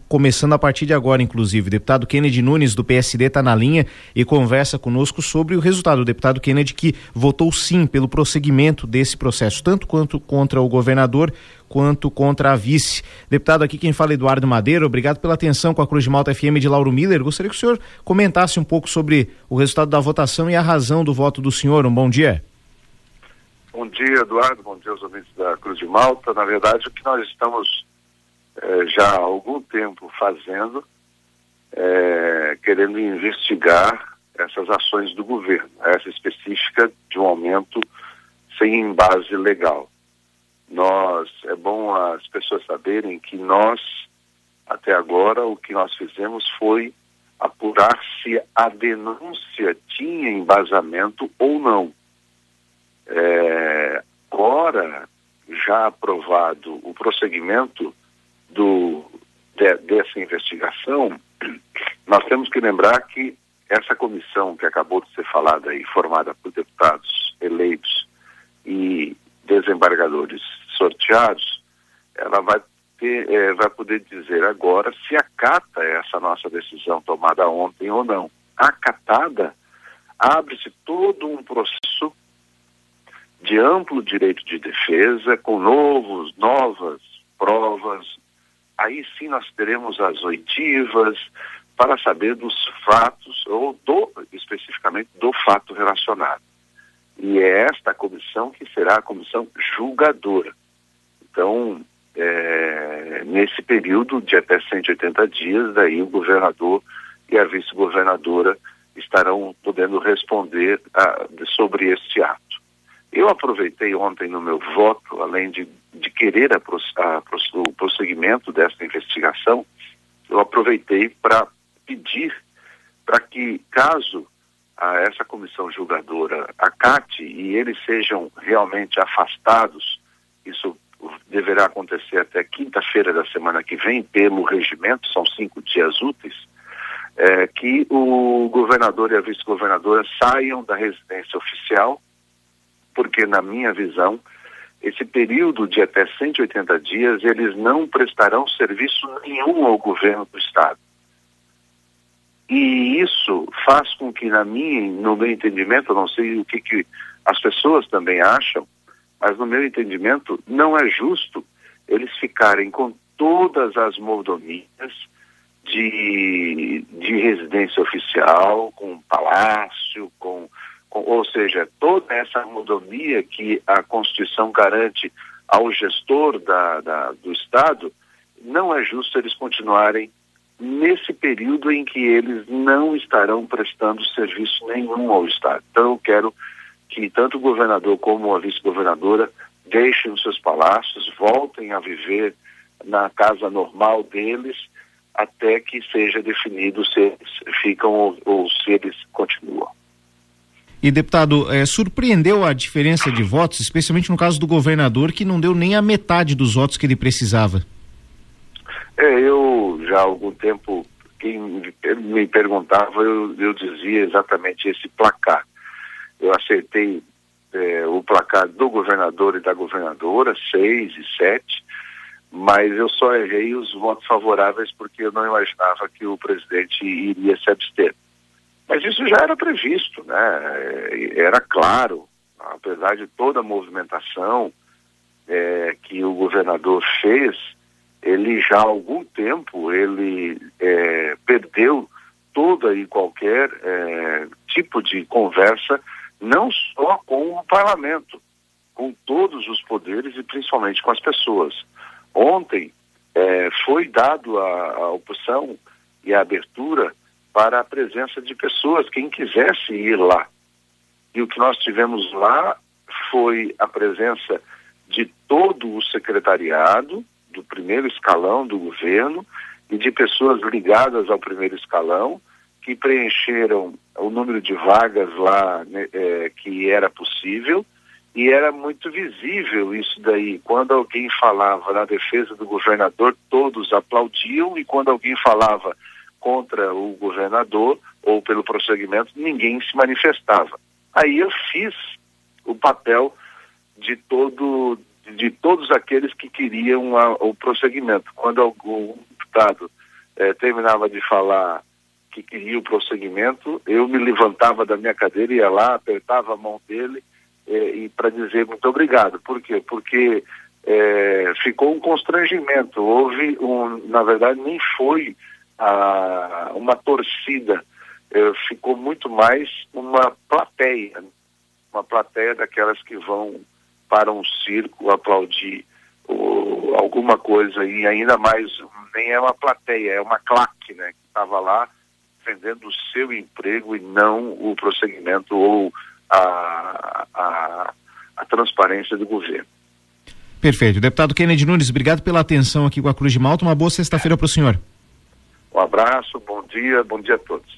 começando a partir de agora, inclusive. O deputado Kennedy Nunes, do PSD, está na linha e conversa conosco sobre o resultado. O deputado Kennedy, que votou sim pelo prosseguimento desse processo, tanto quanto contra o governador, quanto contra a vice. Deputado, aqui quem fala é Eduardo Madeira. Obrigado pela atenção com a Cruz de Malta FM de Lauro Miller. Gostaria que o senhor comentasse um pouco sobre o resultado da votação e a razão do voto do senhor. Um bom dia. Bom dia, Eduardo. Bom dia aos ouvintes da Cruz de Malta. Na verdade, o que nós estamos já há algum tempo fazendo, querendo investigar essas ações do governo, essa específica de um aumento sem base legal. É bom as pessoas saberem que nós, até agora, o que nós fizemos foi apurar se a denúncia tinha embasamento ou não. Agora, já aprovado o prosseguimento dessa investigação, nós temos que lembrar que essa comissão que acabou de ser falada aí, formada por deputados eleitos e desembargadores sorteados, ela vai poder dizer agora se acata essa nossa decisão tomada ontem ou não. Acatada, abre-se todo um processo de amplo direito de defesa, com novas provas. Aí sim nós teremos as oitivas para saber dos fatos, ou especificamente do fato relacionado. E é esta comissão que será a comissão julgadora. Então, nesse período de até 180 dias, daí o governador e a vice-governadora estarão podendo responder sobre este ato. Eu aproveitei ontem no meu voto, além de querer o prosseguimento desta investigação, eu aproveitei para pedir para que, caso essa comissão julgadora acate e eles sejam realmente afastados, isso deverá acontecer até quinta-feira da semana que vem, pelo regimento, são 5 dias úteis, que o governador e a vice-governadora saiam da residência oficial, porque, na minha visão, esse período de até 180 dias, eles não prestarão serviço nenhum ao governo do Estado. E isso faz com que, no meu entendimento, eu não sei o que as pessoas também acham, mas no meu entendimento, não é justo eles ficarem com todas as mordomias de residência oficial, com palácio, ou seja, toda essa mordomia que a Constituição garante ao gestor do Estado, não é justo eles continuarem nesse período em que eles não estarão prestando serviço nenhum ao Estado. Então eu quero que tanto o governador como a vice-governadora deixem os seus palácios, voltem a viver na casa normal deles, até que seja definido se eles ficam ou se eles continuam. E, deputado, surpreendeu a diferença de votos, especialmente no caso do governador, que não deu nem a metade dos votos que ele precisava? Eu já há algum tempo, quem me perguntava, eu dizia exatamente esse placar. Eu acertei o placar do governador e da governadora, 6 e 7, mas eu só errei os votos favoráveis porque eu não imaginava que o presidente iria se abster. Mas isso já era previsto, né? Era claro, apesar de toda a movimentação que o governador fez, ele já há algum tempo, ele perdeu toda e qualquer tipo de conversa, não só com o parlamento, com todos os poderes e principalmente com as pessoas. Ontem foi dado a opção e a abertura para a presença de pessoas, quem quisesse ir lá. E o que nós tivemos lá foi a presença de todo o secretariado, do primeiro escalão do governo, e de pessoas ligadas ao primeiro escalão, que preencheram o número de vagas lá que era possível, e era muito visível isso daí. Quando alguém falava na defesa do governador, todos aplaudiam, e quando alguém falava contra o governador ou pelo prosseguimento, ninguém se manifestava. Aí eu fiz o papel de todos aqueles que queriam o prosseguimento. Quando algum deputado terminava de falar que queria o prosseguimento, eu me levantava da minha cadeira, ia lá, apertava a mão dele e para dizer muito obrigado. Por quê? Porque ficou um constrangimento, na verdade nem foi uma torcida, ficou muito mais uma plateia daquelas que vão para um circo aplaudir ou alguma coisa, e ainda mais, nem é uma plateia, é uma claque, né, que estava lá defendendo o seu emprego e não o prosseguimento ou a transparência do governo. Perfeito. Deputado Kennedy Nunes, obrigado pela atenção aqui com a Cruz de Malta. Uma boa sexta-feira para o senhor. Um abraço, bom dia a todos.